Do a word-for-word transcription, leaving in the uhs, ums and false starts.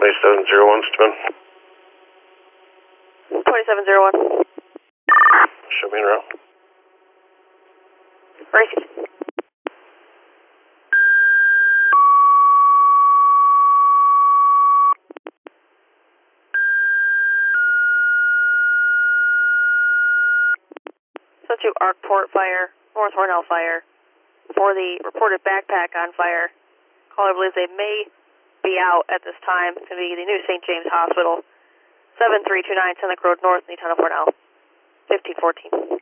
twenty-seven zero one, Stephen. twenty-seven zero one. Show me en route. Racing. So to Arkport fire, North Hornell fire. For the reported backpack on fire, caller believes they may be out at this time. It's going to be the new Saint James Hospital, seven three two nine Tenlek Road North, Newtown, Hornell, fifteen fourteen.